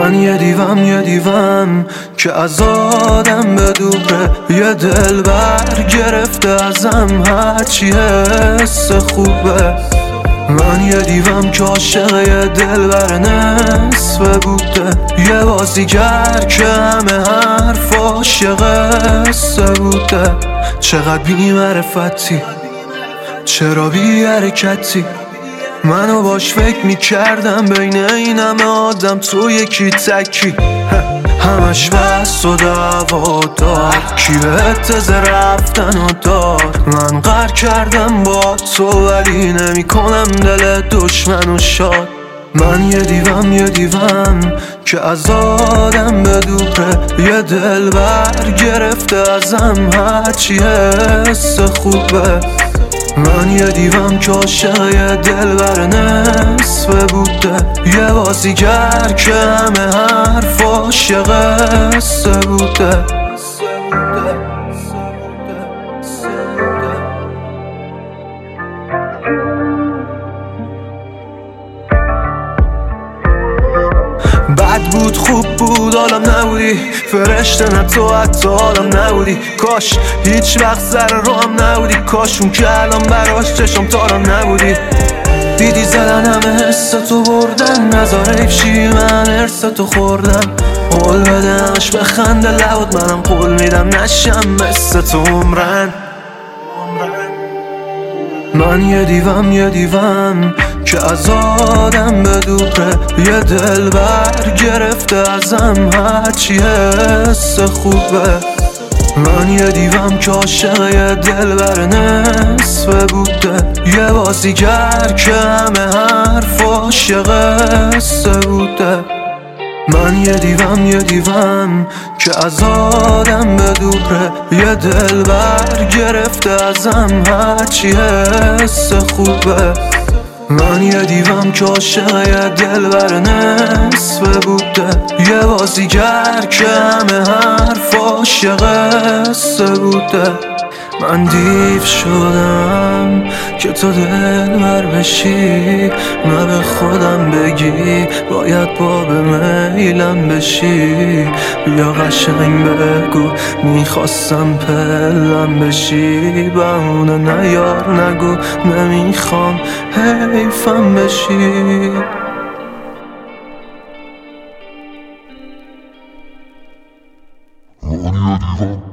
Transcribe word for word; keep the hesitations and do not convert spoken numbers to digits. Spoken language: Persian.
من یه دیوم یه دیوم که از آدم به دوره، یه دلبر گرفته ازم هرچی حس خوبه. من یه دیوم که عاشق یه دلبر نصفه بوده، یه بازیگر که همه حرفاش یه قصه بوده. چقدر بی معرفتی، چرا بی حرکتی، منو باش فکر میکردم بین این همه آدم تو یکی تکی. همش بس و دعوا دار، کی بهت رفتن و دار. من قهر کردم با تو ولی نمی کنم دل دشمنو شاد. من یه دیوم یه دیوم که از آدم به دوره، یه دلبر گرفته ازم هرچی حس خوبه. من یه دیوم که عاشق یه دلبر نصفه بوده، یه بازیگر که همه حرفاش یه قصه بوده. بد بود خوب بود عالم نبودی، فرشته نه تو حتی عالم نبودی. کاش هیچ وقت سر رو هم نبودی، کاش اون که الان براش چشم تارم نبودی. دیدی زدن همه حس تو بردن، نظاره ایفشی من ارس تو خوردم. قول بدمش بخنده لبات، منم قول میدم نشم مثل تو عمرن. من یه دیوم یه دیوم که از آدم به دوره، یه دلبر گرفته ازم هرچی حس خوبه. من یه دیوم که عاشق یه دلبر نصفه بوده، یه بازیگر که همه حرفاش یه قصه بوده. من یه دیوم یه دیوم که از آدم به دوره، یه دلبر گرفته ازم هرچی حس خوبه. من یه دیوم که عاشق یه دلبر نصفه بوده، یه بازیگر که همه حرفاش یه قصه بوده. من دیو شدم که تو دلبر بشی، نه به خودم بگی باید باب میلم بشی. بیا قشنگ بگو میخواستم پلم بشی، بهونه نیار نگو نمیخوام حیفم بشی. من یه دیوم